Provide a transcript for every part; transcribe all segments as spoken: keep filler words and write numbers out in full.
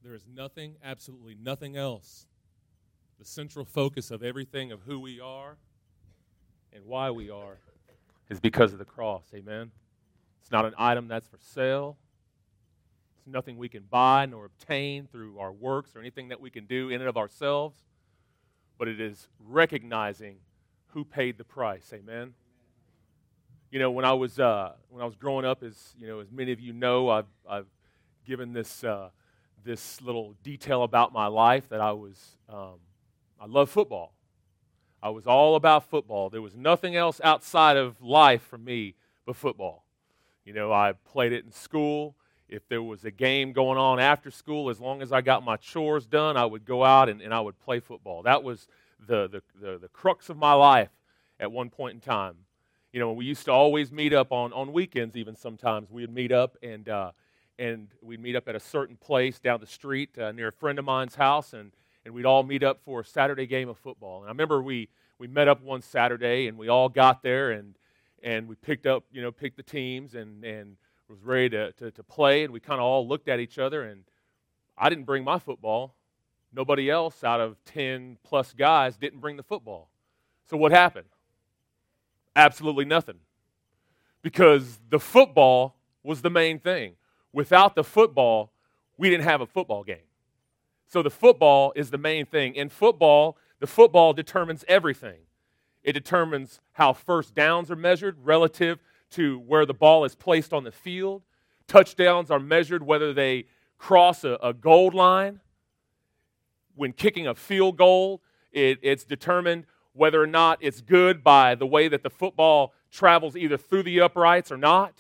There is nothing, absolutely nothing else. The central focus of everything of who we are and why we are is because of the cross, amen? It's not an item that's for sale. It's nothing we can buy nor obtain through our works or anything that we can do in and of ourselves, but it is recognizing who paid the price, amen? You know, when I was uh, when I was growing up, as you know, as many of you know, I've I've given this uh, this little detail about my life that I was um, I love football. I was all about football. There was nothing else outside of life for me but football. You know, I played it in school. If there was a game going on after school, as long as I got my chores done, I would go out and, and I would play football. That was the, the the the crux of my life at one point in time. You know, we used to always meet up on, on weekends even sometimes. We would meet up and uh, and we'd meet up at a certain place down the street uh, near a friend of mine's house, and, and we'd all meet up for a Saturday game of football. And I remember we, we met up one Saturday, and we all got there, and and we picked up, you know, picked the teams, and, and was ready to, to, to play, and we kind of all looked at each other, and I didn't bring my football. Nobody else out of ten plus guys didn't bring the football. So what happened? Absolutely nothing. Because the football was the main thing. Without the football, we didn't have a football game. So the football is the main thing. In football, the football determines everything. It determines how first downs are measured relative to where the ball is placed on the field. Touchdowns are measured whether they cross a, a goal line. When kicking a field goal, it, it's determined whether or not it's good by the way that the football travels either through the uprights or not.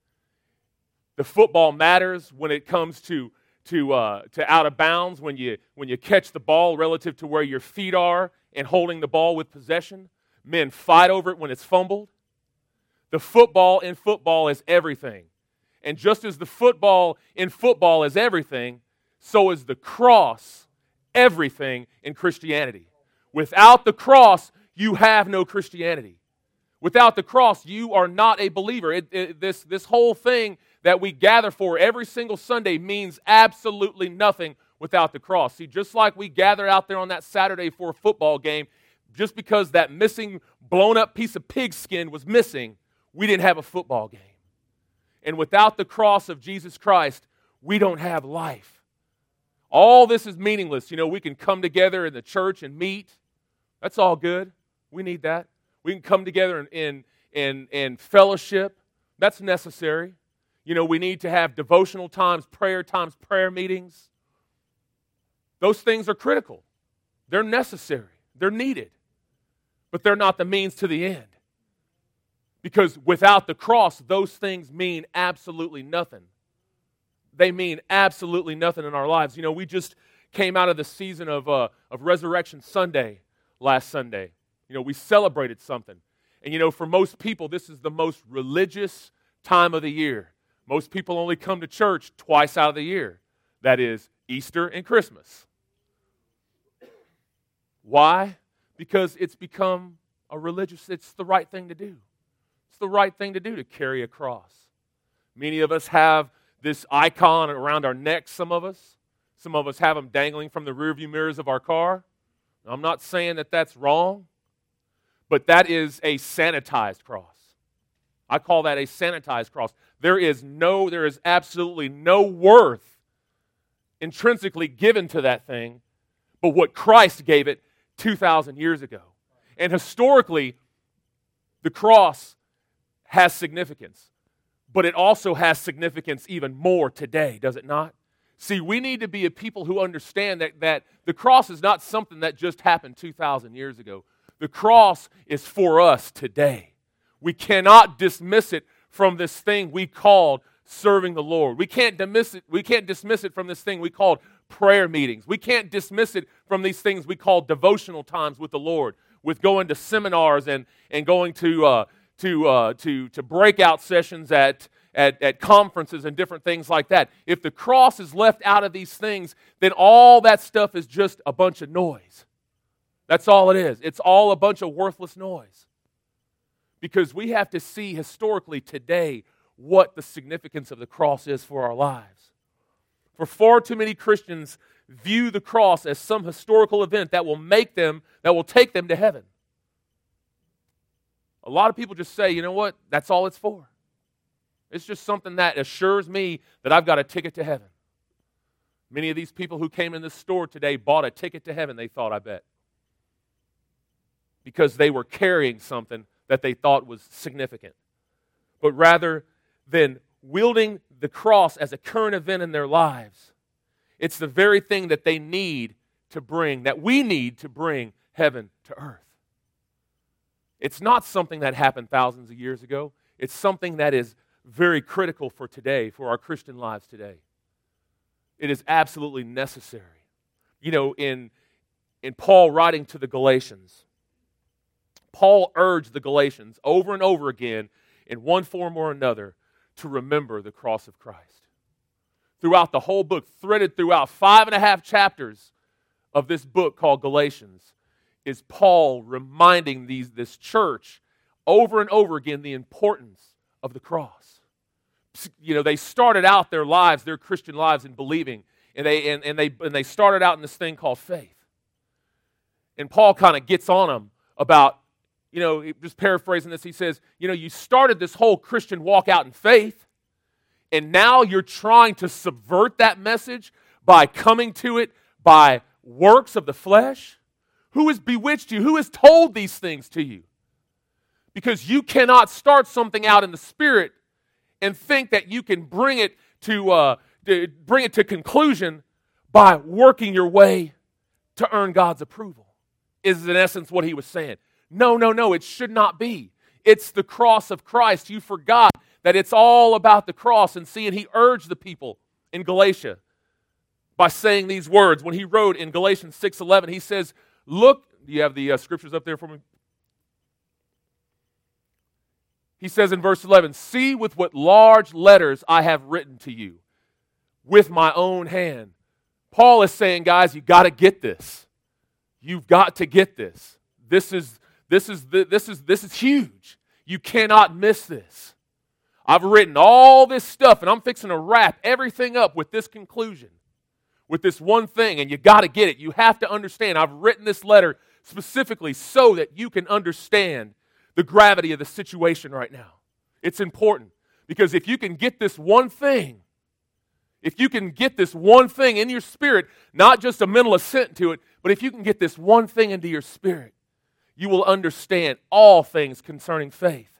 The football matters when it comes to to uh, to out of bounds, when you when you catch the ball relative to where your feet are and holding the ball with possession. Men fight over it when it's fumbled. The football in football is everything. And just as the football in football is everything, so is the cross everything in Christianity. Without the cross, you have no Christianity. Without the cross, you are not a believer. It, it, this, this whole thing that we gather for every single Sunday means absolutely nothing without the cross. See, just like we gathered out there on that Saturday for a football game, just because that missing, blown-up piece of pig skin was missing, we didn't have a football game. And without the cross of Jesus Christ, we don't have life. All this is meaningless. You know, we can come together in the church and meet. That's all good. We need that. We can come together in, in, in, in fellowship. That's necessary. You know, we need to have devotional times, prayer times, prayer meetings. Those things are critical. They're necessary. They're needed. But they're not the means to the end. Because without the cross, those things mean absolutely nothing. They mean absolutely nothing in our lives. You know, we just came out of the season of uh, of Resurrection Sunday last Sunday. You know, we celebrated something. And you know, for most people, this is the most religious time of the year. Most people only come to church twice out of the year. That is Easter and Christmas. Why? Because it's become a religious, it's the right thing to do. It's the right thing to do to carry a cross. Many of us have this icon around our necks, some of us. Some of us have them dangling from the rearview mirrors of our car. I'm not saying that that's wrong, but that is a sanitized cross. I call that a sanitized cross. There is no, there is absolutely no worth intrinsically given to that thing, but what Christ gave it two thousand years ago. And historically, the cross has significance, but it also has significance even more today, does it not? See, we need to be a people who understand that, that the cross is not something that just happened two thousand years ago. The cross is for us today. We cannot dismiss it from this thing we called serving the Lord. We can't dismiss it, we can't dismiss it from this thing we called prayer meetings. We can't dismiss it from these things we call devotional times with the Lord, with going to seminars and, and going to uh, to uh, to to breakout sessions at, at at conferences and different things like that. If the cross is left out of these things, then all that stuff is just a bunch of noise. That's all it is. It's all a bunch of worthless noise. Because we have to see historically today what the significance of the cross is for our lives. For far too many Christians view the cross as some historical event that will make them, that will take them to heaven. A lot of people just say, you know what, that's all it's for. It's just something that assures me that I've got a ticket to heaven. Many of these people who came in this store today bought a ticket to heaven, they thought, I bet. Because they were carrying something that they thought was significant. But rather than wielding the cross as a current event in their lives, it's the very thing that they need to bring, that we need to bring heaven to earth. It's not something that happened thousands of years ago. It's something that is very critical for today, for our Christian lives today. It is absolutely necessary. You know, in, in Paul writing to the Galatians, Paul urged the Galatians over and over again in one form or another to remember the cross of Christ. Throughout the whole book, threaded throughout five and a half chapters of this book called Galatians, is Paul reminding these, this church over and over again the importance of the cross. You know, they started out their lives, their Christian lives, in believing, and they and, and they and they started out in this thing called faith. And Paul kind of gets on them about, you know, just paraphrasing this, he says, you know, you started this whole Christian walk out in faith, and now you're trying to subvert that message by coming to it by works of the flesh. Who has bewitched you? Who has told these things to you? Because you cannot start something out in the Spirit and think that you can bring it to, uh, to bring it to conclusion by working your way to earn God's approval. Is in essence what he was saying. No, no, no, it should not be. It's the cross of Christ. You forgot that it's all about the cross. And see, and he urged the people in Galatia by saying these words. When he wrote in Galatians six eleven, he says, look, do you have the uh, scriptures up there for me? He says in verse eleven, see with what large letters I have written to you with my own hand. Paul is saying, guys, you got to get this. You've got to get this. This is this is this is this is huge. You cannot miss this. I've written all this stuff, and I'm fixing to wrap everything up with this conclusion, with this one thing, and you got to get it. You have to understand. I've written this letter specifically so that you can understand the gravity of the situation right now. It's important because if you can get this one thing, if you can get this one thing in your spirit, not just a mental assent to it, but if you can get this one thing into your spirit, you will understand all things concerning faith.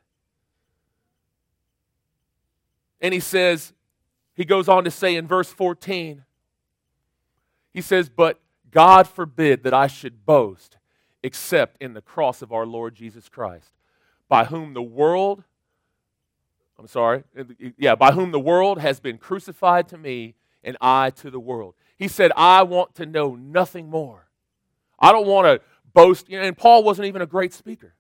And he says, he goes on to say in verse fourteen, he says, but God forbid that I should boast except in the cross of our Lord Jesus Christ, by whom the world, I'm sorry, yeah, by whom the world has been crucified to me and I to the world. He said, I want to know nothing more. I don't want to boast. You know, and Paul wasn't even a great speaker.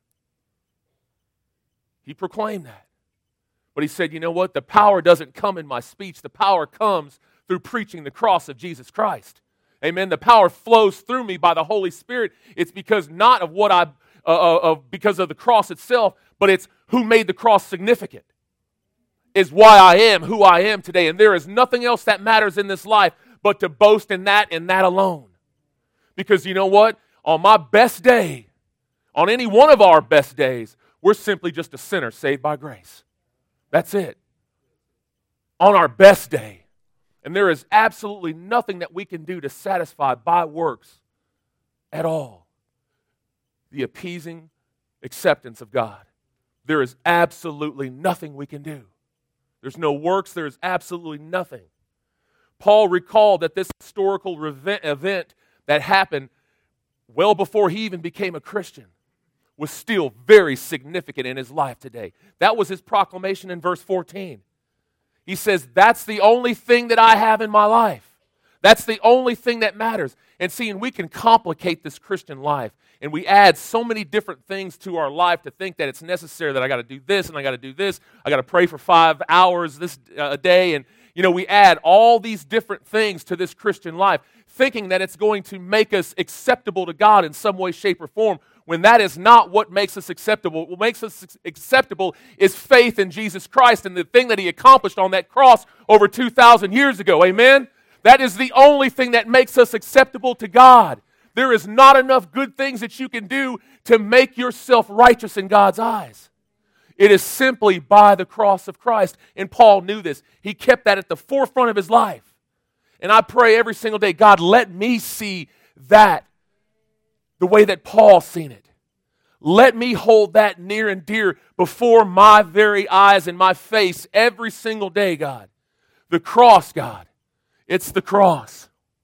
He proclaimed that. But he said, you know what? The power doesn't come in my speech. The power comes through preaching the cross of Jesus Christ. Amen. The power flows through me by the Holy Spirit. It's because not of what I, uh, of because of the cross itself, but it's who made the cross significant. Is why I am who I am today. And there is nothing else that matters in this life but to boast in that and that alone. Because you know what? On my best day, on any one of our best days, we're simply just a sinner saved by grace. That's it. On our best day. And there is absolutely nothing that we can do to satisfy by works at all the appeasing acceptance of God. There is absolutely nothing we can do. There's no works. There is absolutely nothing. Paul recalled that this historical event that happened well before he even became a Christian was still very significant in his life today. That was his proclamation in verse fourteen. He says, that's the only thing that I have in my life. That's the only thing that matters. And see, and we can complicate this Christian life. And we add so many different things to our life to think that it's necessary that I got to do this and I got to do this. I got to pray for five hours this uh, a day. And, you know, we add all these different things to this Christian life, thinking that it's going to make us acceptable to God in some way, shape, or form, when that is not what makes us acceptable. What makes us acceptable is faith in Jesus Christ and the thing that He accomplished on that cross over two thousand years ago. Amen? That is the only thing that makes us acceptable to God. There is not enough good things that you can do to make yourself righteous in God's eyes. It is simply by the cross of Christ. And Paul knew this. He kept that at the forefront of his life. And I pray every single day, God, let me see that the way that Paul seen it. Let me hold that near and dear before my very eyes and my face every single day, God. The cross, God. It's the cross.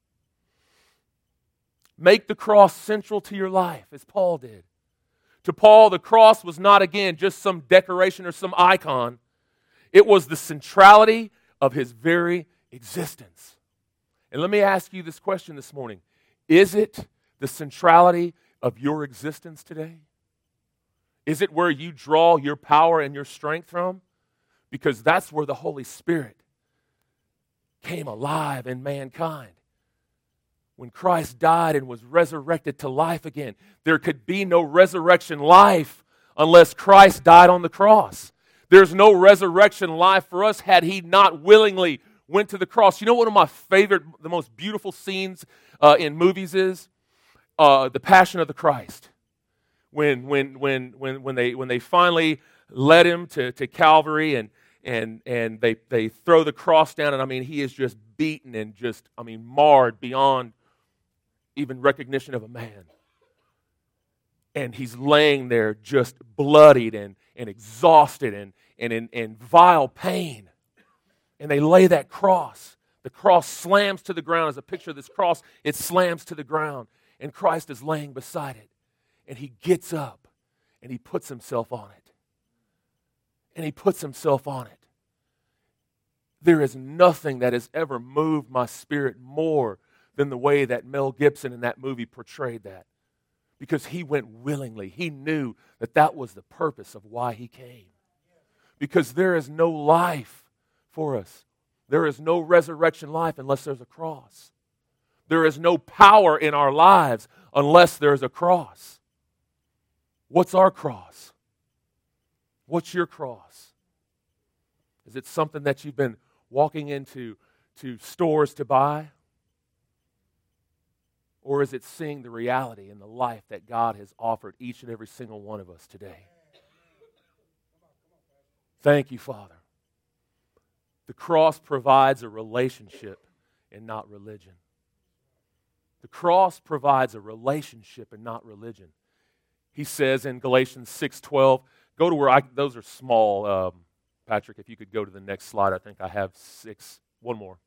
Make the cross central to your life, as Paul did. To Paul, the cross was not, again, just some decoration or some icon. It was the centrality of his very existence. And let me ask you this question this morning. Is it the centrality of your existence today? Is it where you draw your power and your strength from? Because that's where the Holy Spirit came alive in mankind. When Christ died and was resurrected to life again, there could be no resurrection life unless Christ died on the cross. There's no resurrection life for us had He not willingly went to the cross. You know, one of my favorite, the most beautiful scenes uh, in movies is uh, the Passion of the Christ. When when when when when they when they finally led Him to, to Calvary and and and they they throw the cross down, and I mean He is just beaten and just I mean marred beyond even recognition of a man. And He's laying there just bloodied and, and exhausted and, and in and vile pain. And they lay that cross. The cross slams to the ground. As a picture of this cross, it slams to the ground. And Christ is laying beside it. And He gets up and He puts Himself on it. And He puts Himself on it. There is nothing that has ever moved my spirit more than the way that Mel Gibson in that movie portrayed that. Because He went willingly. He knew that that was the purpose of why He came. Because there is no life for us. There is no resurrection life unless there's a cross. There is no power in our lives unless there's a cross. What's our cross? What's your cross? Is it something that you've been walking into to stores to buy? Or is it seeing the reality in the life that God has offered each and every single one of us today? Thank you, Father. The cross provides a relationship and not religion. The cross provides a relationship and not religion. He says in Galatians six twelve, go to where I, those are small. Um, Patrick, if you could go to the next slide. I think I have six. One more.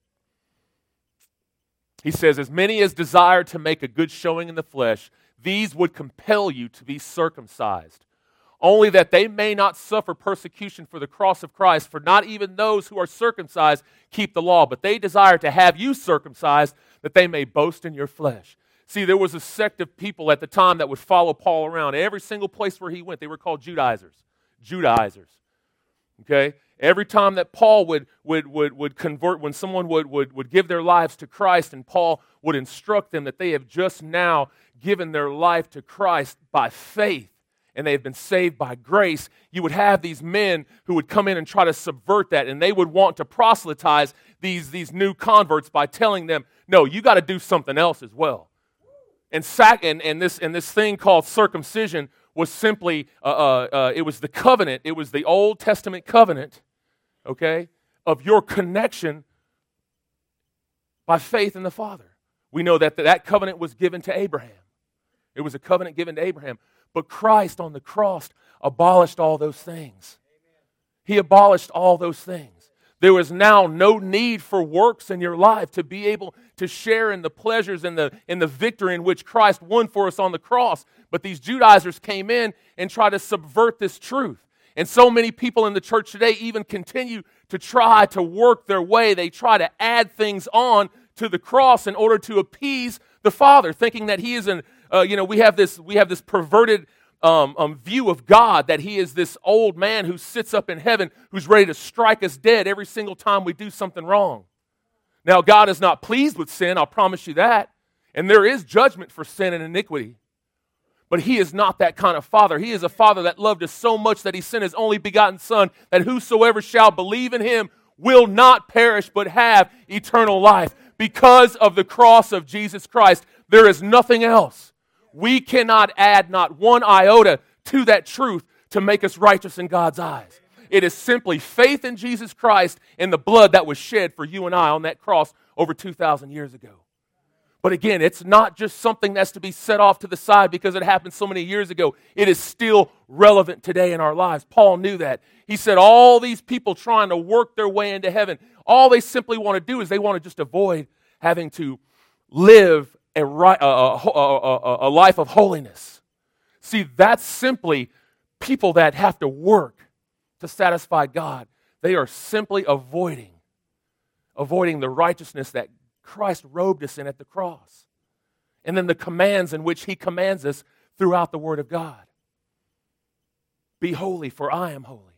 He says, as many as desire to make a good showing in the flesh, these would compel you to be circumcised, only that they may not suffer persecution for the cross of Christ, for not even those who are circumcised keep the law, but they desire to have you circumcised, that they may boast in your flesh. See, there was a sect of people at the time that would follow Paul around. Every single place where he went, they were called Judaizers. Judaizers. Okay? Every time that Paul would, would, would, would convert, when someone would, would, would give their lives to Christ, and Paul would instruct them that they have just now given their life to Christ by faith, and they have been saved by grace, you would have these men who would come in and try to subvert that, and they would want to proselytize these, these new converts by telling them, no, you got to do something else as well. And, sac- and, and, this, and this thing called circumcision was simply, uh, uh, uh, it was the covenant, it was the Old Testament covenant, okay, of your connection by faith in the Father. We know that that covenant was given to Abraham. It was a covenant given to Abraham. But Christ on the cross abolished all those things. He abolished all those things. There was now no need for works in your life to be able to share in the pleasures and the, in the victory in which Christ won for us on the cross. But these Judaizers came in and tried to subvert this truth. And so many people in the church today even continue to try to work their way. They try to add things on to the cross in order to appease the Father, thinking that He is an, uh, you know, we have this, we have this perverted um, um, view of God, that He is this old man who sits up in heaven, who's ready to strike us dead every single time we do something wrong. Now, God is not pleased with sin, I'll promise you that. And there is judgment for sin and iniquity. But He is not that kind of Father. He is a Father that loved us so much that He sent His only begotten Son, that whosoever shall believe in Him will not perish but have eternal life. because of the cross of Jesus Christ. There is nothing else. We cannot add not one iota to that truth to make us righteous in God's eyes. It is simply faith in Jesus Christ and the blood that was shed for you and I on that cross over two thousand years ago. But again, it's not just something that's to be set off to the side because it happened so many years ago. It is still relevant today in our lives. Paul knew that. He said all these people trying to work their way into heaven, all they simply want to do is they want to just avoid having to live a, a, a, a, a life of holiness. See, that's simply people that have to work to satisfy God. They are simply avoiding, avoiding the righteousness that Christ robed us in at the cross. And then the commands in which He commands us throughout the Word of God. Be holy, for I am holy.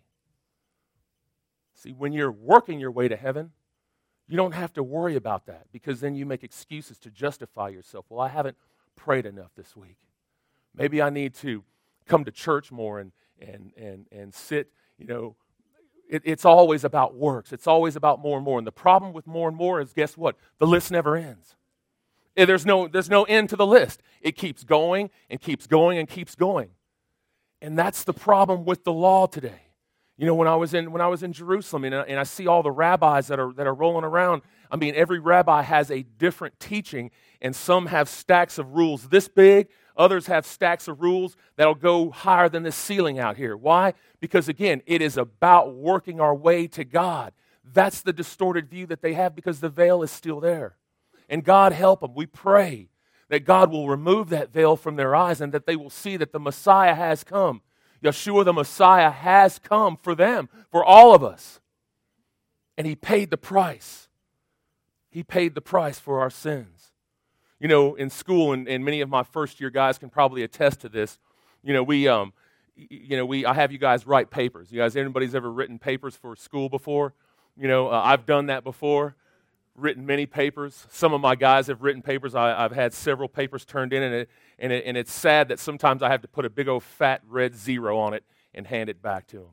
See, when you're working your way to heaven, you don't have to worry about that because then you make excuses to justify yourself. Well, I haven't prayed enough this week. Maybe I need to come to church more and and and and sit, you know, it, it's always about works. It's always about more and more. And the problem with more and more is, guess what? The list never ends. There's no, there's no end to the list. It keeps going and keeps going and keeps going. And that's the problem with the law today. You know, when I was in when I was in Jerusalem and I, and I see all the rabbis that are that are rolling around, I mean, every rabbi has a different teaching, and some have stacks of rules this big, others have stacks of rules that'll go higher than the ceiling out here. Why? Because again, it is about working our way to God. That's the distorted view that they have because the veil is still there. And God help them. We pray that God will remove that veil from their eyes and that they will see that the Messiah has come. Yeshua the Messiah has come for them, for all of us. And He paid the price. He paid the price for our sins. You know, in school, and, and many of my first year guys can probably attest to this, you know, we, um, you know, we, I have you guys write papers. You guys, anybody's ever written papers for school before? You know, uh, I've done that before, written many papers. Some of my guys have written papers. I, I've had several papers turned in, and it, and, it, and it's sad that sometimes I have to put a big old fat red zero on it and hand it back to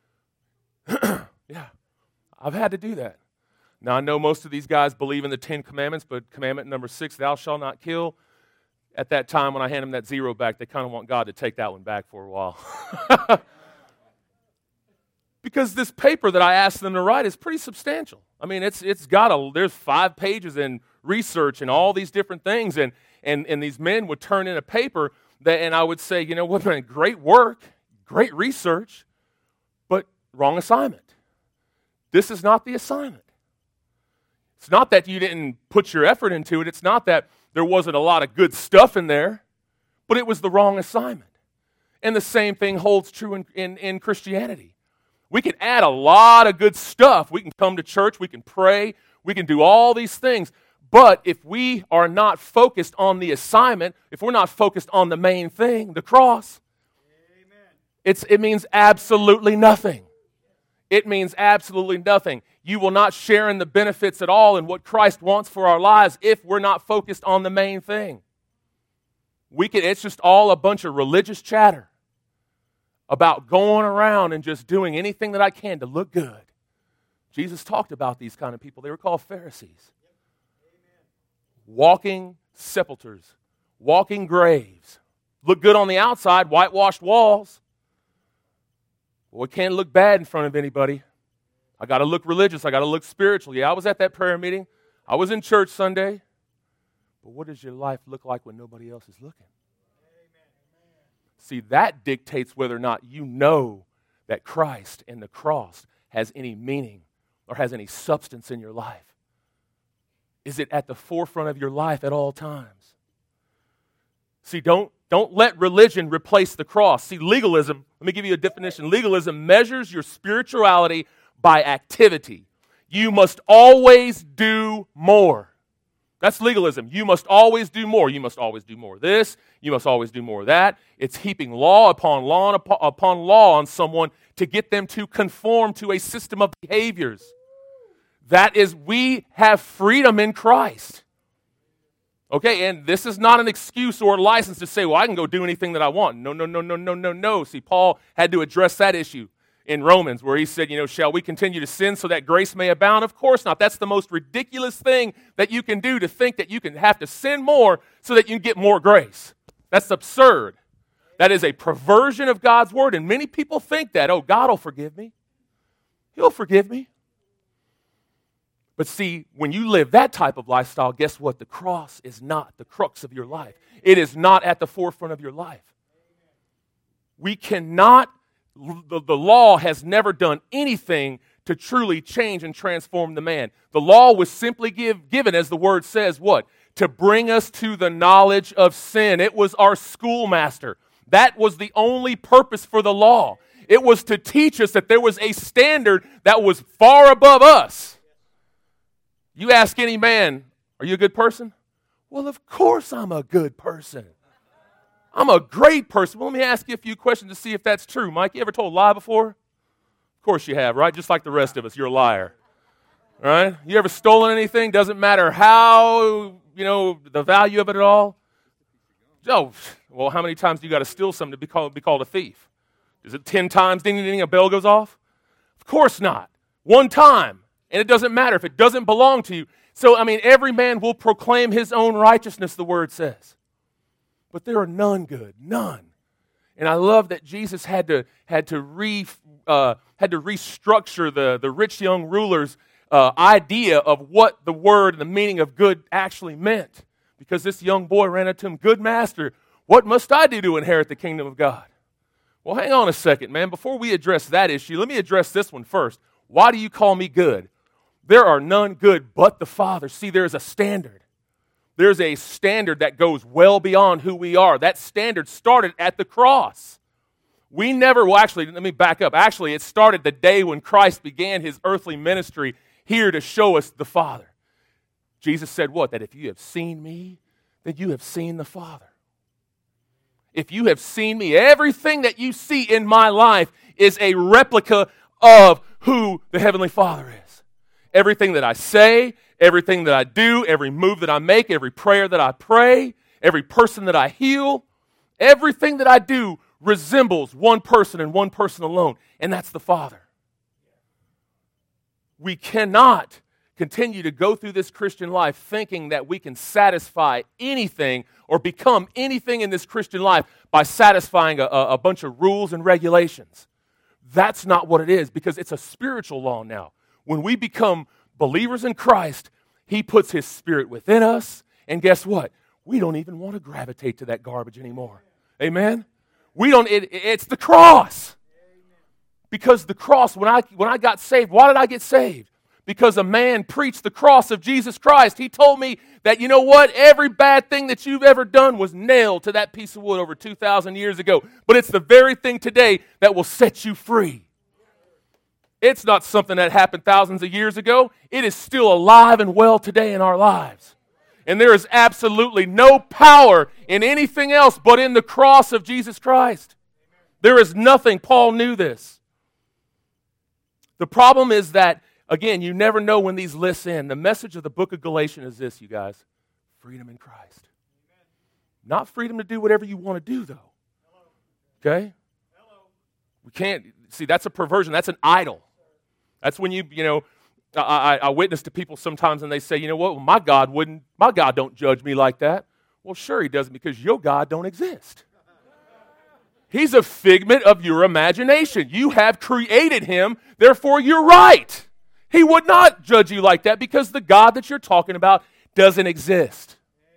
them. Yeah, I've had to do that. Now, I know most of these guys believe in the Ten Commandments, but commandment number six, thou shalt not kill, at that time when I hand them that zero back, they kind of want God to take that one back for a while. Because this paper that I asked them to write is pretty substantial. I mean, it's it's got a, there's five pages in research and all these different things, and and, and these men would turn in a paper, that, and I would say, you know what, man, great work, great research, but wrong assignment. This is not the assignment. It's not that you didn't put your effort into it. It's not that there wasn't a lot of good stuff in there, but it was the wrong assignment. And the same thing holds true in, in, in Christianity. We can add a lot of good stuff. We can come to church, we can pray, we can do all these things. But if we are not focused on the assignment, if we're not focused on the main thing, the cross, Amen. It's, it means absolutely nothing. It means absolutely nothing. You will not share in the benefits at all in what Christ wants for our lives if we're not focused on the main thing. We can, it's just all a bunch of religious chatter about going around and just doing anything that I can to look good. Jesus talked about these kind of people. They were called Pharisees. Walking sepulchres, walking graves. Look good on the outside, whitewashed walls. Well, it can't look bad in front of anybody. I got to look religious. I got to look spiritual. Yeah, I was at that prayer meeting. I was in church Sunday. But what does your life look like when nobody else is looking? Amen. See, that dictates whether or not you know that Christ and the cross has any meaning or has any substance in your life. Is it at the forefront of your life at all times? See, don't, don't let religion replace the cross. See, legalism, let me give you a definition. Legalism measures your spirituality by activity. You must always do more. That's legalism. You must always do more. You must always do more of this. You must always do more of that. It's heaping law upon law upon law on someone to get them to conform to a system of behaviors. That is, we have freedom in Christ. Okay, and this is not an excuse or a license to say, well, I can go do anything that I want. No, no, no, no, no, no, no. See, Paul had to address that issue. in Romans where he said, you know, shall we continue to sin so that grace may abound? Of course not. That's the most ridiculous thing that you can do, to think that you can have to sin more so that you can get more grace. That's absurd. That is a perversion of God's word, and many people think that, oh, God will forgive me. He'll forgive me. But see, when you live that type of lifestyle, guess what? The cross is not the crux of your life. It is not at the forefront of your life. We cannot, the, the law has never done anything to truly change and transform the man. The law was simply give, given, as the word says, what? To bring us to the knowledge of sin. It was our schoolmaster. That was the only purpose for the law. It was to teach us that there was a standard that was far above us. You ask any man, are you a good person? Well, of course I'm a good person. I'm a great person. Well, let me ask you a few questions to see if that's true. Mike, you ever told a lie before? Of course you have, right? Just like the rest of us, you're a liar. All right? You ever stolen anything? Doesn't matter how, you know, the value of it at all. Oh, well, how many times do you got to steal something to be called, be called a thief? Is it ten times, ding, ding, ding, a bell goes off? Of course not. One time. And it doesn't matter if it doesn't belong to you. So, I mean, every man will proclaim his own righteousness, the word says. But there are none good, none. And I love that Jesus had to had to re uh, had to restructure the, the rich young ruler's uh, idea of what the word and the meaning of good actually meant. Because this young boy ran up to him, good master, what must I do to inherit the kingdom of God? Well, hang on a second, man. Before we address that issue, let me address this one first. Why do you call me good? There are none good but the Father. See, there's a standard. There's a standard that goes well beyond who we are. That standard started at the cross. We never, well, actually, let me back up. Actually, it started the day when Christ began his earthly ministry here to show us the Father. Jesus said what? That if you have seen me, then you have seen the Father. If you have seen me, everything that you see in my life is a replica of who the Heavenly Father is. Everything that I say, everything that I do, every move that I make, every prayer that I pray, every person that I heal, everything that I do resembles one person and one person alone, and that's the Father. We cannot continue to go through this Christian life thinking that we can satisfy anything or become anything in this Christian life by satisfying a, a bunch of rules and regulations. That's not what it is, because it's a spiritual law now. When we become believers in Christ, He puts His Spirit within us, and guess what? We don't even want to gravitate to that garbage anymore. Amen? We don't. It, it's the cross. Because the cross, when I when I got saved, why did I get saved? Because a man preached the cross of Jesus Christ. He told me that, you know what? Every bad thing that you've ever done was nailed to that piece of wood over two thousand years ago. But it's the very thing today that will set you free. It's not something that happened thousands of years ago. It is still alive and well today in our lives. And there is absolutely no power in anything else but in the cross of Jesus Christ. There is nothing. Paul knew this. The problem is that, again, you never know when these lists end. The message of the book of Galatians is this, you guys. Freedom in Christ. Not freedom to do whatever you want to do, though. Okay? We can't, see, that's a perversion. That's an idol. That's when you, you know, I, I, I witness to people sometimes and they say, you know what, well, my God wouldn't, my God don't judge me like that. Well, sure He doesn't, because your God don't exist. He's a figment of your imagination. You have created Him, therefore you're right. He would not judge you like that because the God that you're talking about doesn't exist.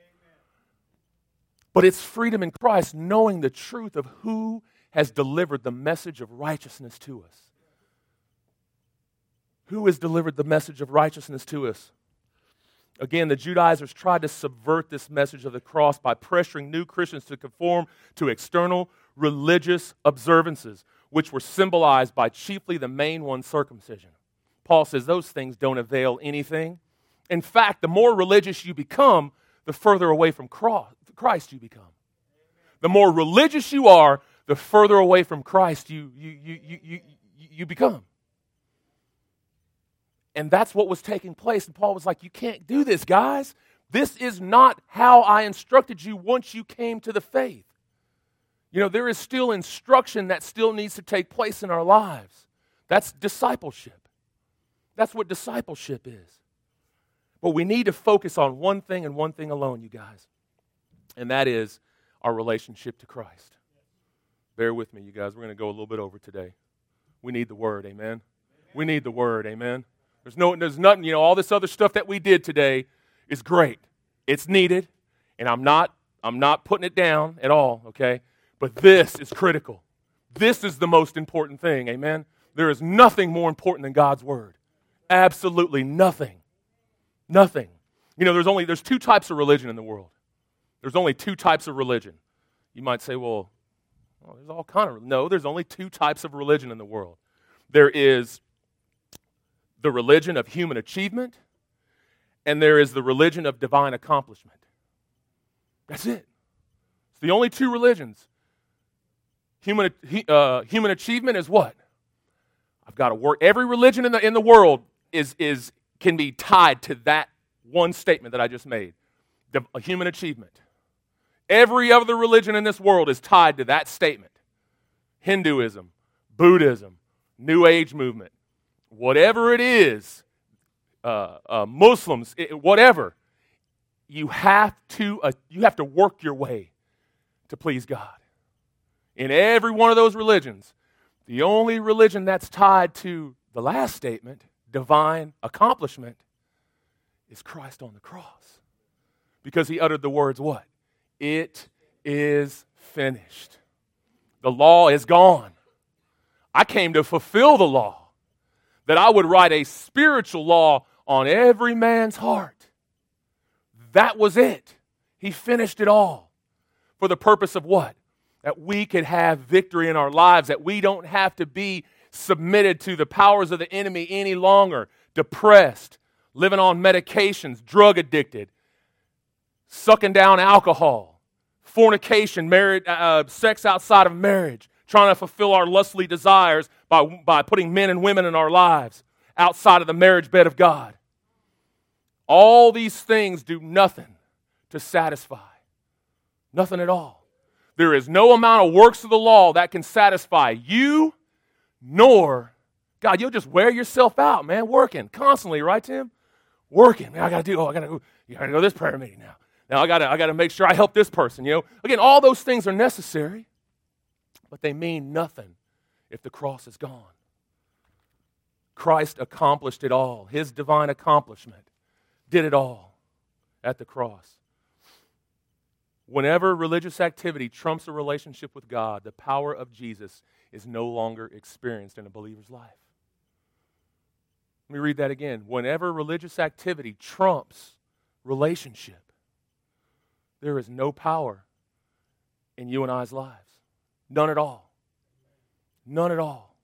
But it's freedom in Christ, knowing the truth of who has delivered the message of righteousness to us. Who has delivered the message of righteousness to us? Again, the Judaizers tried to subvert this message of the cross by pressuring new Christians to conform to external religious observances, which were symbolized by chiefly the main one, circumcision. Paul says those things don't avail anything. In fact, the more religious you become, the further away from Christ you become. The more religious you are, the further away from Christ you, you, you, you, you, you become. And that's what was taking place. And Paul was like, you can't do this, guys. This is not how I instructed you once you came to the faith. You know, there is still instruction that still needs to take place in our lives. That's discipleship. That's what discipleship is. But we need to focus on one thing and one thing alone, you guys. And that is our relationship to Christ. Bear with me, you guys. We're going to go a little bit over today. We need the Word, amen? We need the Word, amen? There's no, there's nothing, you know, all this other stuff that we did today is great. It's needed, and I'm not, I'm not putting it down at all, okay? But this is critical. This is the most important thing, amen? There is nothing more important than God's Word. Absolutely nothing. Nothing. You know, there's only, there's two types of religion in the world. There's only two types of religion. You might say, well, well there's all kind of, no, there's only two types of religion in the world. There is the religion of human achievement, and there is the religion of divine accomplishment. That's it. It's the only two religions. Human, uh, human achievement is what? I've got to work. Every religion in the, in the world is, is, can be tied to that one statement that I just made, the, a human achievement. Every other religion in this world is tied to that statement. Hinduism, Buddhism, New Age movement, whatever it is, uh, uh, Muslims, it, whatever, you have to uh, you have to work your way to please God. In every one of those religions, the only religion that's tied to the last statement, divine accomplishment, is Christ on the cross. Because he uttered the words, what? It is finished. The law is gone. I came to fulfill the law, that I would write a spiritual law on every man's heart. That was it. He finished it all. For the purpose of what? That we could have victory in our lives, that we don't have to be submitted to the powers of the enemy any longer, depressed, living on medications, drug addicted, sucking down alcohol, fornication, marriage, uh, sex outside of marriage, trying to fulfill our lustly desires by, by putting men and women in our lives outside of the marriage bed of God. All these things do nothing to satisfy. Nothing at all. There is no amount of works of the law that can satisfy you, nor, God, you'll just wear yourself out, man, working constantly, right, Tim? Working. Man, I got to do, oh, I got to go, you got to go to this prayer meeting now. Now I got to I got to make sure I help this person, you know. Again, all those things are necessary, but they mean nothing if the cross is gone. Christ accomplished it all. His divine accomplishment did it all at the cross. Whenever religious activity trumps a relationship with God, the power of Jesus is no longer experienced in a believer's life. Let me read that again. Whenever religious activity trumps relationship, there is no power in you and I's lives. None at all. None at all.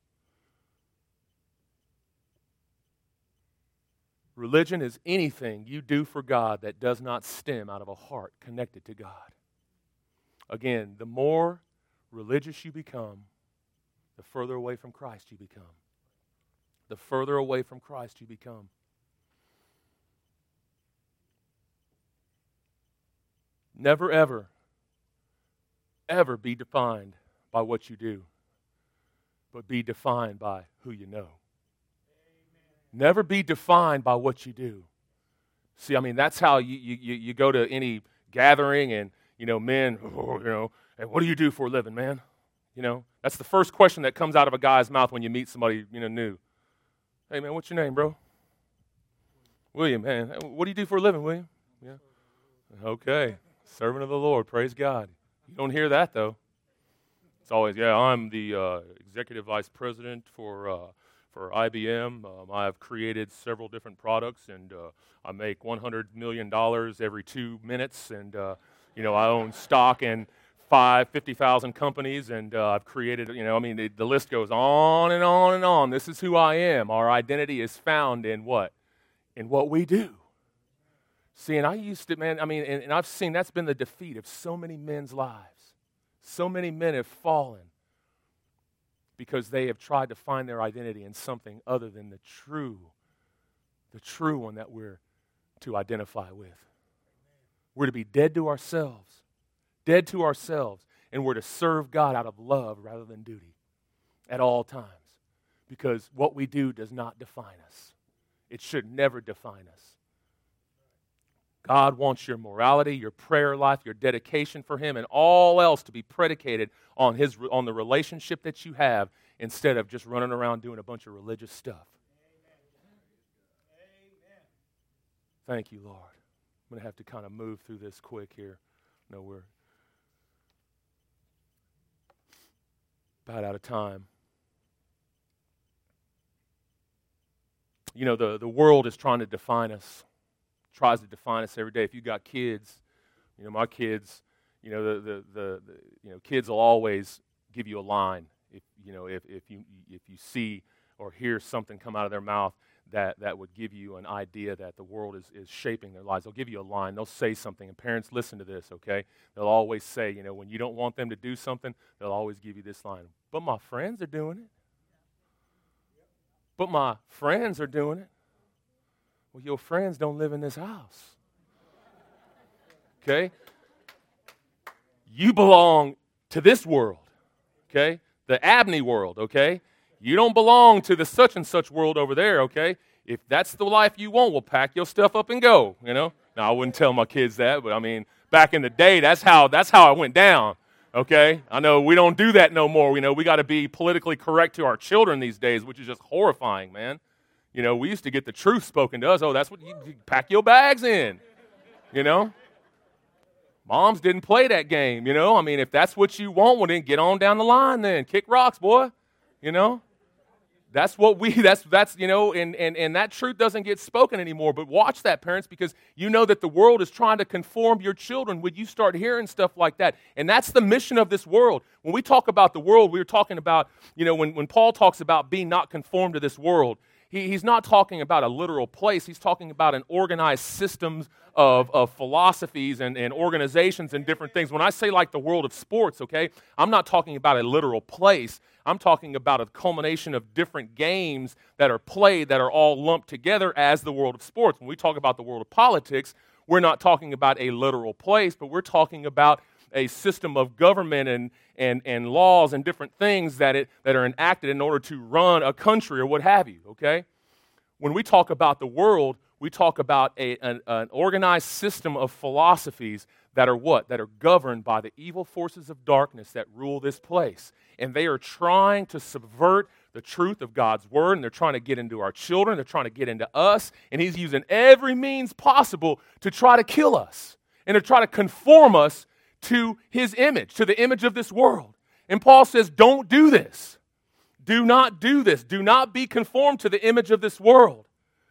Religion is anything you do for God that does not stem out of a heart connected to God. Again, the more religious you become, the further away from Christ you become. The further away from Christ you become. Never, ever, ever be defined by what you do, but be defined by who you know. Never be defined by what you do. See, I mean, that's how you, you, you go to any gathering and, you know, men, oh, you know, and what do you do for a living, man? You know, that's the first question that comes out of a guy's mouth when you meet somebody, you know, new. Hey, man, what's your name, bro? William, man. What do you do for a living, William? Yeah. Okay. Servant of the Lord. Praise God. You don't hear that, though. It's always, yeah, I'm the uh, executive vice president for uh, for I B M. Um, I've created several different products, and uh, I make one hundred million dollars every two minutes, and, uh, you know, I own stock in five, fifty thousand companies, and uh, I've created, you know, I mean, the, the list goes on and on and on. This is who I am. Our identity is found in what? In what we do. See, and I used to, man, I mean, and, and I've seen that's been the defeat of so many men's lives. So many men have fallen because they have tried to find their identity in something other than the true, the true one that we're to identify with. We're to be dead to ourselves, dead to ourselves, and we're to serve God out of love rather than duty at all times. because what we do does not define us. It should never define us. God wants your morality, your prayer life, your dedication for Him, and all else to be predicated on His on the relationship that you have instead of just running around doing a bunch of religious stuff. Amen. Thank you, Lord. I'm going to have to kind of move through this quick here. No, we're about out of time. You know, the, the world is trying to define us. Tries to define us every day. If you got kids, you know, my kids, you know, the, the the the you know, kids will always give you a line. If you know, if if you if you see or hear something come out of their mouth that that would give you an idea that the world is is shaping their lives, they'll give you a line. They'll say something, and parents, listen to this, okay? They'll always say, you know, when you don't want them to do something, they'll always give you this line. But my friends are doing it. But my friends are doing it. Well, your friends don't live in this house. Okay? You belong to this world. Okay? The Abney world, okay? You don't belong to the such and such world over there, okay? If that's the life you want, well, pack your stuff up and go, you know? Now, I wouldn't tell my kids that, but I mean, back in the day, that's how that's how it went down, okay? I know we don't do that no more. You know, we got to be politically correct to our children these days, which is just horrifying, man. You know, we used to get the truth spoken to us. Oh, that's what you, you pack your bags in, you know? Moms didn't play that game, you know? I mean, if that's what you want, well, then get on down the line then. Kick rocks, boy, you know? That's what we, that's, that's you know, and, and, and that truth doesn't get spoken anymore. But watch that, parents, because you know that the world is trying to conform your children when you start hearing stuff like that. And that's the mission of this world. When we talk about the world, we were talking about, you know, when, when Paul talks about being not conformed to this world, He, he's not talking about a literal place. He's talking about an organized systems of, of philosophies and, and organizations and different things. When I say like the world of sports, okay, I'm not talking about a literal place. I'm talking about a culmination of different games that are played that are all lumped together as the world of sports. When we talk about the world of politics, we're not talking about a literal place, but we're talking about a system of government and, and, and laws and different things that it that are enacted in order to run a country or what have you, okay? When we talk about the world, we talk about a, an, an organized system of philosophies that are what? That are governed by the evil forces of darkness that rule this place. And they are trying to subvert the truth of God's word, and they're trying to get into our children, they're trying to get into us, and He's using every means possible to try to kill us and to try to conform us to His image, to the image of this world. And Paul says, don't do this. Do not do this. Do not be conformed to the image of this world.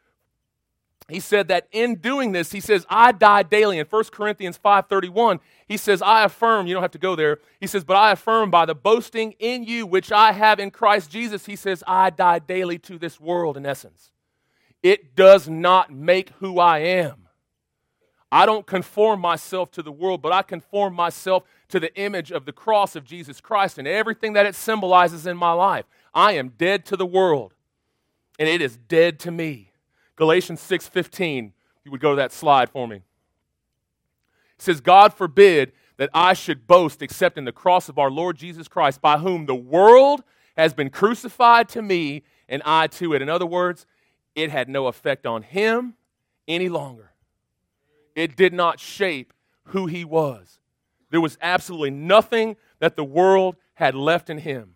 He said that in doing this, he says, I die daily. In First Corinthians five thirty-one, he says, I affirm, you don't have to go there. He says, but I affirm by the boasting in you, which I have in Christ Jesus. He says, I die daily to this world in essence. It does not make who I am. I don't conform myself to the world, but I conform myself to the image of the cross of Jesus Christ and everything that it symbolizes in my life. I am dead to the world, and it is dead to me. Galatians six fifteen, if you would go to that slide for me. It says, God forbid that I should boast except in the cross of our Lord Jesus Christ, by whom the world has been crucified to me, and I to it. In other words, it had no effect on Him any longer. It did not shape who He was. There was absolutely nothing that the world had left in Him.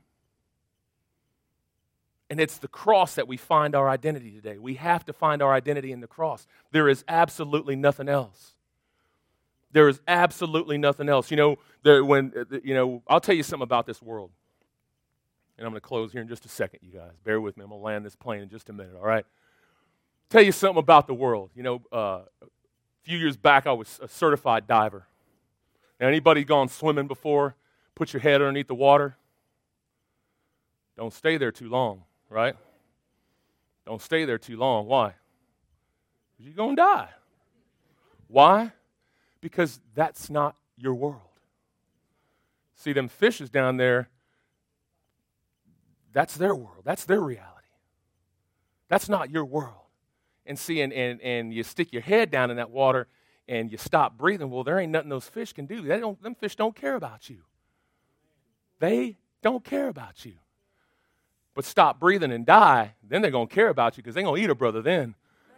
And it's the cross that we find our identity today. We have to find our identity in the cross. There is absolutely nothing else. There is absolutely nothing else. You know, there, when you know, I'll tell you something about this world. And I'm going to close here in just a second, you guys. Bear with me. I'm going to land this plane in just a minute, all right? Tell you something about the world. You know, uh, a few years back, I was a certified diver. Now, anybody gone swimming before? Put your head underneath the water. Don't stay there too long, right? Don't stay there too long. Why? Because you're going to die. Why? Because that's not your world. See, them fishes down there, that's their world. That's their reality. That's not your world. And see, and, and, and you stick your head down in that water and you stop breathing. Well, there ain't nothing those fish can do. They don't, them fish don't care about you. They don't care about you. but stop breathing and die, then they're going to care about you because they're going to eat a brother then.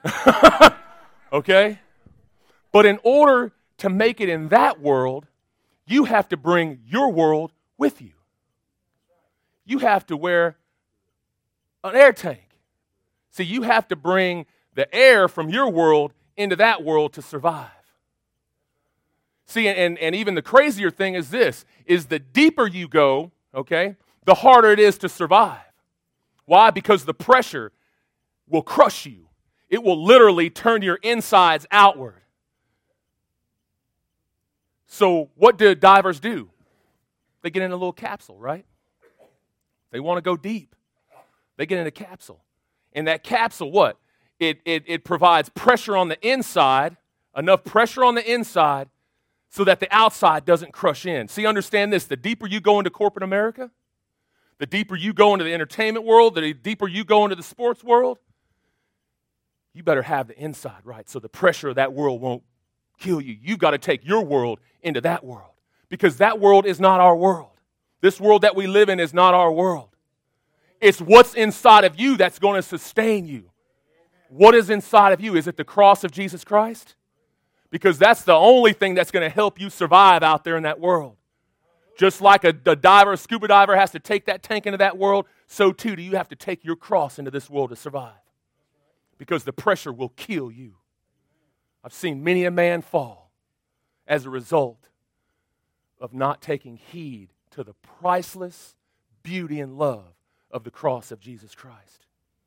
Okay? But in order to make it in that world, you have to bring your world with you. You have to wear an air tank. See, you have to bring the air from your world into that world to survive. See, and, and even the crazier thing is this, is the deeper you go, okay, the harder it is to survive. Why? Because the pressure will crush you. It will literally turn your insides outward. So what do divers do? They get in a little capsule, right? They want to go deep. They get in a capsule. And that capsule, what? It, it, it provides pressure on the inside, enough pressure on the inside so that the outside doesn't crush in. See, understand this. The deeper you go into corporate America, the deeper you go into the entertainment world, the deeper you go into the sports world, you better have the inside right so the pressure of that world won't kill you. You've got to take your world into that world because that world is not our world. This world that we live in is not our world. It's what's inside of you that's going to sustain you. What is inside of you? Is it the cross of Jesus Christ? Because that's the only thing that's going to help you survive out there in that world. Just like a, a diver, a scuba diver has to take that tank into that world, so too do you have to take your cross into this world to survive. Because the pressure will kill you. I've seen many a man fall as a result of not taking heed to the priceless beauty and love of the cross of Jesus Christ.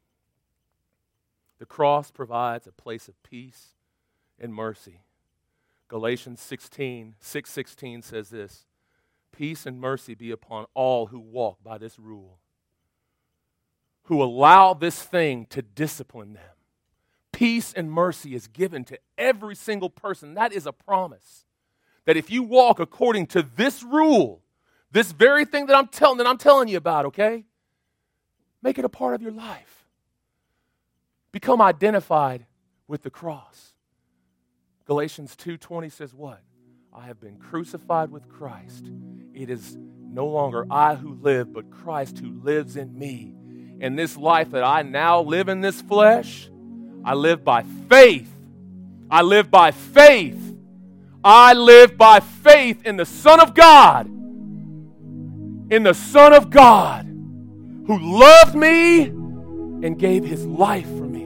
The cross provides a place of peace and mercy. Galatians sixteen, six sixteen says this, peace and mercy be upon all who walk by this rule, who allow this thing to discipline them. Peace and mercy is given to every single person. That is a promise. That if you walk according to this rule, this very thing that I'm telling that I'm telling you about, okay? Make it a part of your life. Become identified with the cross. Galatians two twenty says what? I have been crucified with Christ. It is no longer I who live, but Christ who lives in me. And this life that I now live in this flesh, I live by faith. I live by faith. I live by faith in the Son of God. In the Son of God who loved me and gave his life for me.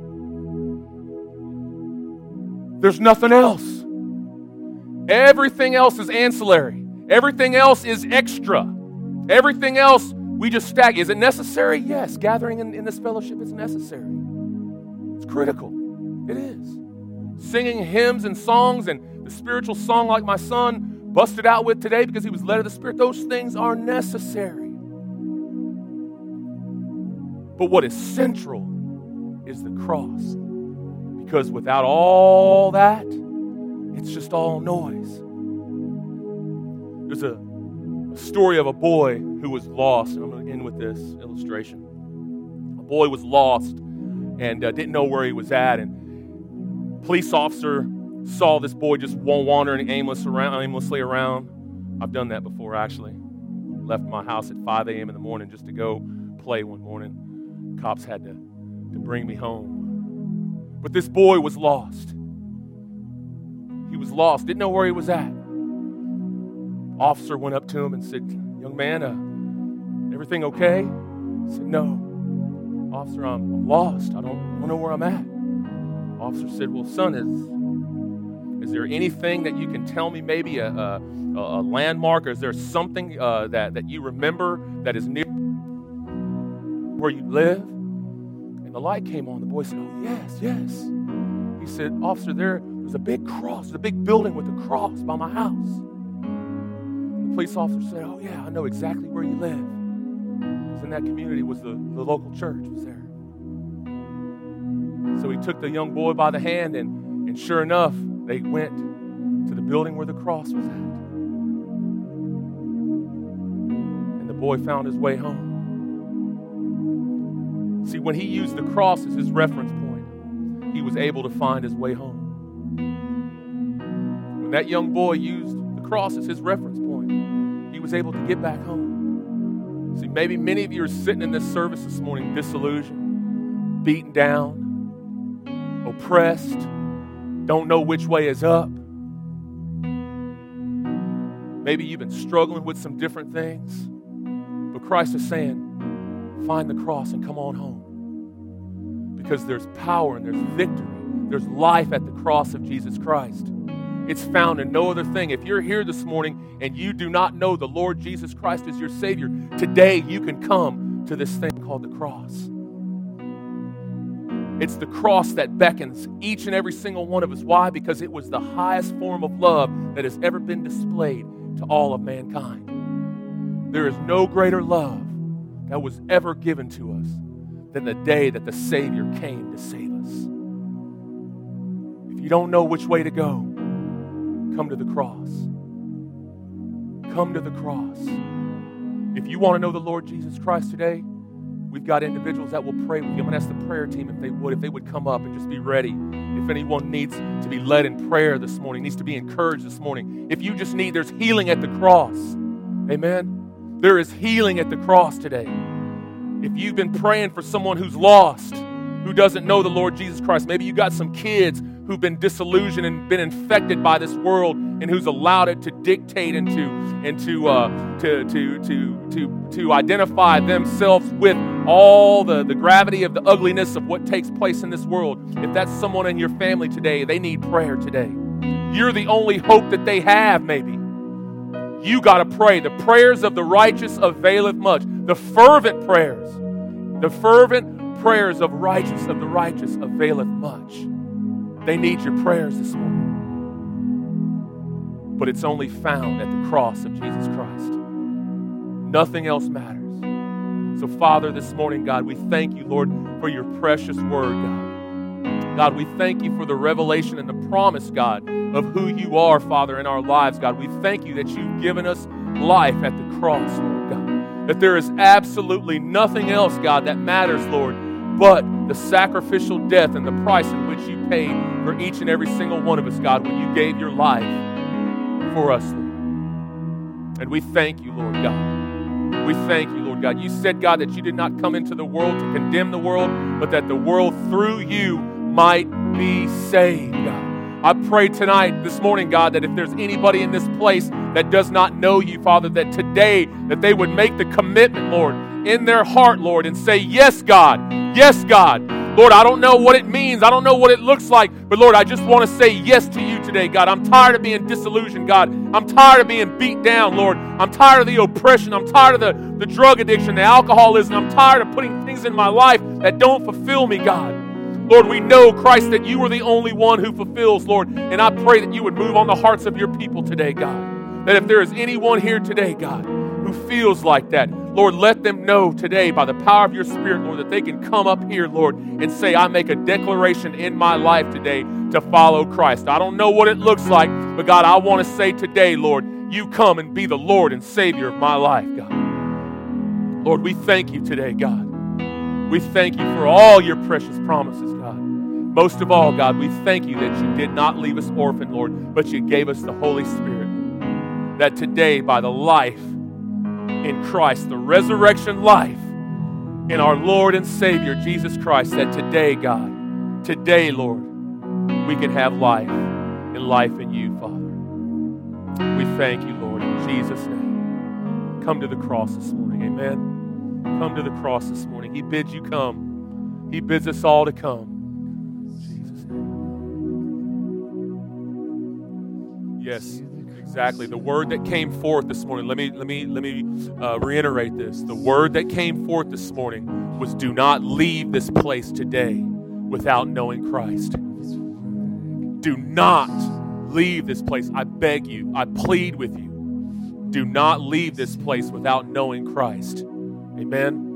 There's nothing else. Everything else is ancillary. Everything else is extra. Everything else we just stack. Is it necessary? Yes. Gathering in, in this fellowship is necessary. It's critical. It is. Singing hymns and songs and the spiritual song like my son busted out with today because he was led of the Spirit, those things are necessary. But what is central is the cross. Because without all that, it's just all noise. There's a, a story of a boy who was lost. I'm going to end with this illustration. A boy was lost and uh, didn't know where he was at. And a police officer saw this boy just wandering aimless around, aimlessly around. I've done that before, actually. Left my house at five a.m. in the morning just to go play one morning. Cops had to, to bring me home. But this boy was lost. He was lost, didn't know where he was at. Officer went up to him and said, young man, uh, everything okay? He said, no. Officer, I'm lost. I don't, I don't know where I'm at. Officer said, well, son, is, is there anything that you can tell me, maybe a, a, a landmark, or is there something uh, that, that you remember that is near where you live? And the light came on. The boy said, oh, yes, yes. He said, officer, there, there's a big cross, there's a big building with a cross by my house. And the police officer said, oh, yeah, I know exactly where you live. Because in that community was the, the local church was there. So he took the young boy by the hand, and, and sure enough, they went to the building where the cross was at. And the boy found his way home. See, when he used the cross as his reference point, he was able to find his way home. When that young boy used the cross as his reference point, he was able to get back home. See, maybe many of you are sitting in this service this morning disillusioned, beaten down, oppressed, don't know which way is up. Maybe you've been struggling with some different things. But Christ is saying, find the cross and come on home. Because there's power and there's victory. There's life at the cross of Jesus Christ. It's found in no other thing. If you're here this morning and you do not know the Lord Jesus Christ as your Savior, today you can come to this thing called the cross. It's the cross that beckons each and every single one of us. Why? Because it was the highest form of love that has ever been displayed to all of mankind. There is no greater love that was ever given to us than the day that the Savior came to save us. If you don't know which way to go, come to the cross. Come to the cross. If you want to know the Lord Jesus Christ today, we've got individuals that will pray with you. I'm going to ask the prayer team if they would, if they would come up and just be ready. If anyone needs to be led in prayer this morning, needs to be encouraged this morning. If you just need, there's healing at the cross. Amen? There is healing at the cross today. If you've been praying for someone who's lost, who doesn't know the Lord Jesus Christ, maybe you got some kids who've been disillusioned and been infected by this world and who's allowed it to dictate and to, and to, uh, to, to, to, to, to identify themselves with all the, the gravity of the ugliness of what takes place in this world. If that's someone in your family today, they need prayer today. You're the only hope that they have, maybe. You got to pray. The prayers of the righteous availeth much. The fervent prayers, the fervent prayers of righteous of the righteous availeth much. They need your prayers this morning. But it's only found at the cross of Jesus Christ. Nothing else matters. So, Father, this morning, God, we thank you, Lord, for your precious word, God. God, we thank you for the revelation and the promise, God, of who you are, Father, in our lives, God. We thank you that you've given us life at the cross, Lord God. That there is absolutely nothing else, God, that matters, Lord, but the sacrificial death and the price in which you paid for each and every single one of us, God, when you gave your life for us, Lord. And we thank you, Lord God. We thank you, Lord God. You said, God, that you did not come into the world to condemn the world, but that the world through you might be saved, God. I pray tonight, this morning, God, that if there's anybody in this place that does not know you, Father, that today, that they would make the commitment, Lord, in their heart, Lord, and say, yes, God, yes, God. Lord, I don't know what it means. I don't know what it looks like, but Lord, I just want to say yes to you today, God. I'm tired of being disillusioned, God. I'm tired of being beat down, Lord. I'm tired of the oppression. I'm tired of the, the drug addiction, the alcoholism. I'm tired of putting things in my life that don't fulfill me, God. Lord, we know, Christ, that you are the only one who fulfills, Lord, and I pray that you would move on the hearts of your people today, God. That if there is anyone here today, God, who feels like that, Lord, let them know today by the power of your Spirit, Lord, that they can come up here, Lord, and say, I make a declaration in my life today to follow Christ. I don't know what it looks like, but God, I want to say today, Lord, you come and be the Lord and Savior of my life, God. Lord, we thank you today, God. We thank you for all your precious promises, God. Most of all, God, we thank you that you did not leave us orphaned, Lord, but you gave us the Holy Spirit. That today, by the life in Christ, the resurrection life in our Lord and Savior, Jesus Christ, that today, God, today, Lord, we can have life and life in you, Father. We thank you, Lord, in Jesus' name. Come to the cross this morning, amen. Come to the cross this morning. He bids you come. He bids us all to come. In Jesus' name. Yes, exactly. The word that came forth this morning. Let me let me let me uh, reiterate this. The word that came forth this morning was, "Do not leave this place today without knowing Christ." Do not leave this place. I beg you. I plead with you. Do not leave this place without knowing Christ. Amen.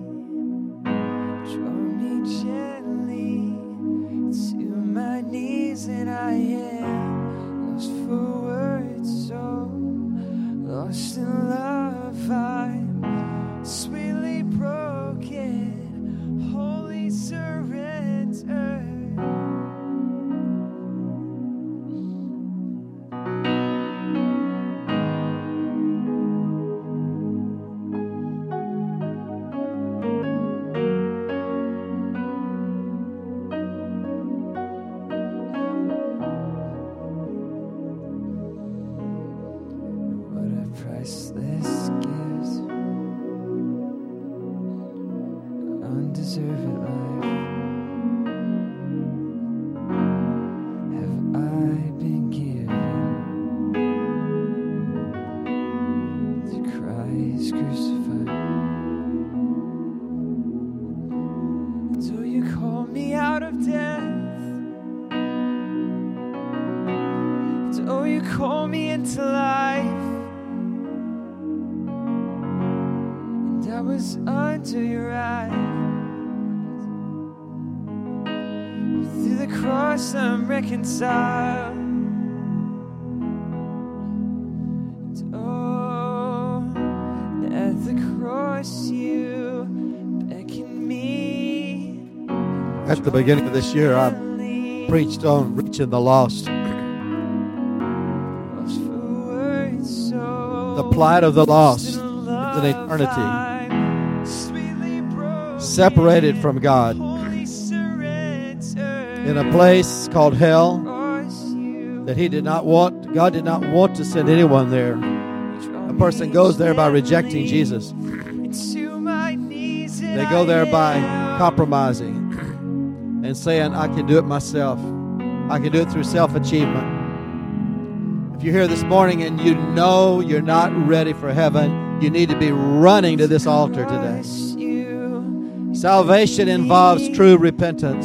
Draw me gently to my knees. reason I am lost for words, so lost in love. I'm sweetly broken, wholly surrendered. Priceless gifts, undeserved life, have I been given to Christ crucified. So you call me out of death, so you call me into life. I was under your eyes. Through the cross I'm reconciled. And oh, at the cross you beckon me. At the beginning of this year, I preached on reaching the lost. The plight of the lost is an eternity. Separated from God in a place called hell that he did not want, God did not want to send anyone there. A person goes there by rejecting Jesus. They go there by compromising and saying, I can do it myself. I can do it through self-achievement. If you're here this morning and you know you're not ready for heaven, you need to be running to this altar today. Salvation involves true repentance.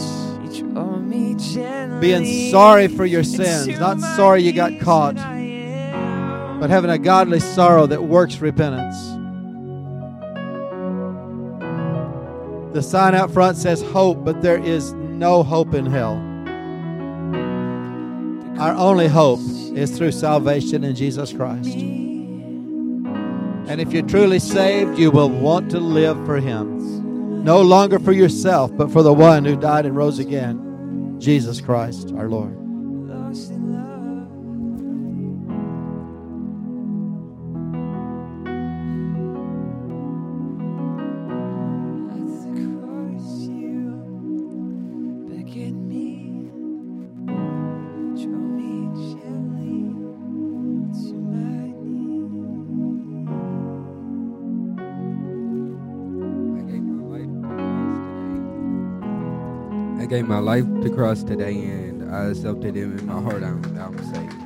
Being sorry for your sins. Not sorry you got caught, but having a godly sorrow that works repentance. The sign out front says hope, but there is no hope in hell. Our only hope is through salvation in Jesus Christ. And if you're truly saved, you will want to live for Him. No longer for yourself, but for the one who died and rose again, Jesus Christ, our Lord. I gave my life to Christ today, and I accepted Him in my heart. I'm, I'm saved.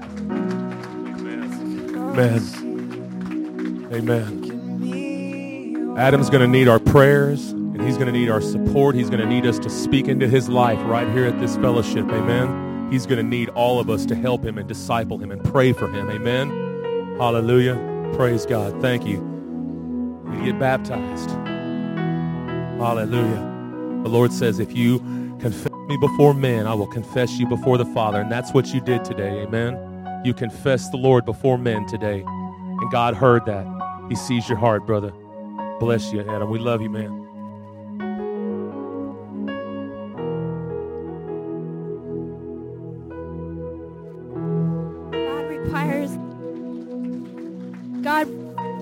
Amen. Amen. Adam's going to need our prayers, and he's going to need our support. He's going to need us to speak into his life right here at this fellowship. Amen. He's going to need all of us to help him and disciple him and pray for him. Amen. Hallelujah. Praise God. Thank you. We get baptized. Hallelujah. The Lord says, if you confess me before men, I will confess you before the Father. And that's what you did today. Amen. You confessed the Lord before men today. And God heard that. He sees your heart, brother. Bless you, Adam. We love you, man. God requires God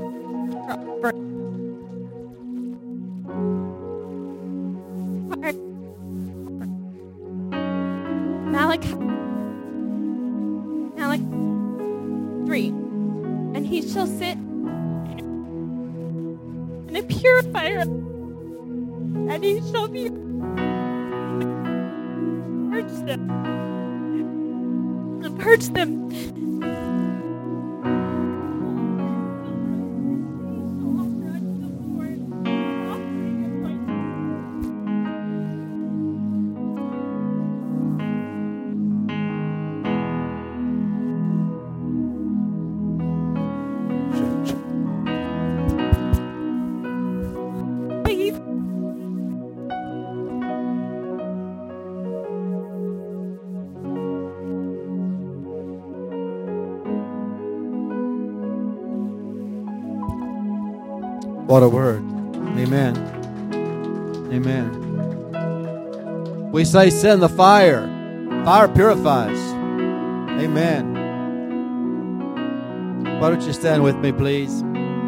Malachi Malachi three, and he shall sit in a purifier, and he shall be purge them, and purge them. What a word. Amen. Amen. We say, send the fire. Fire purifies. Amen. Why don't you stand with me, please?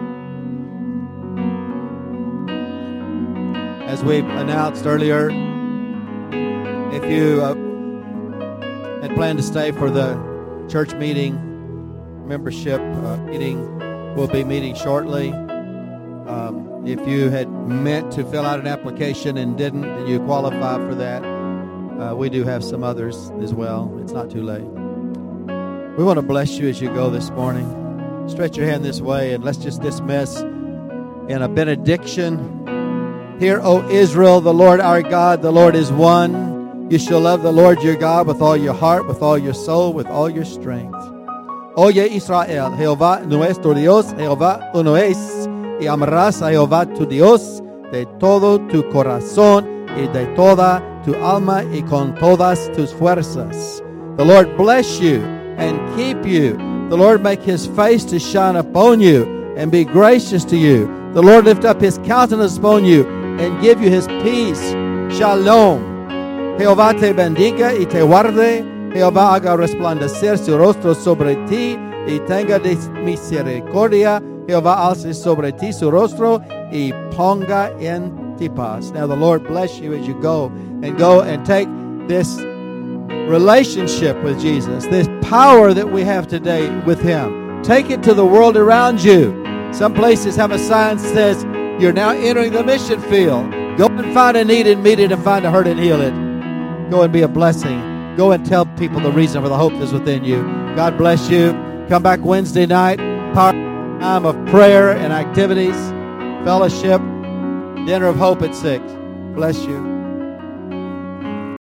As we announced earlier, if you uh, had planned to stay for the church meeting, membership uh, meeting, we'll be meeting shortly. Um, if you had meant to fill out an application and didn't, and you qualify for that, uh, we do have some others as well. It's not too late. We want to bless you as you go this morning. Stretch your hand this way and let's just dismiss in a benediction. Hear, O Israel, the Lord our God, the Lord is one. You shall love the Lord your God with all your heart, with all your soul, with all your strength. Oye Israel, Jehová nuestro Dios, Jehová uno es, y amarás a Jehová tu Dios de todo tu corazón y de toda tu alma y con todas tus fuerzas. The Lord bless you and keep you. The Lord make his face to shine upon you and be gracious to you. The Lord lift up his countenance upon you and give you his peace. Shalom. Jehová te bendiga y te guarde. Jehová haga resplandecer su rostro sobre ti y tenga misericordia. Jehová alce sobre ti su rostro y ponga en ti paz. Now the Lord bless you as you go and go and take this relationship with Jesus, this power that we have today with him. Take it to the world around you. Some places have a sign that says, you're now entering the mission field. Go and find a need and meet it and find a hurt and heal it. Go and be a blessing. Go and tell people the reason for the hope that's within you. God bless you. Come back Wednesday night. Power time of prayer and activities. Fellowship. Dinner of hope at six. Bless you.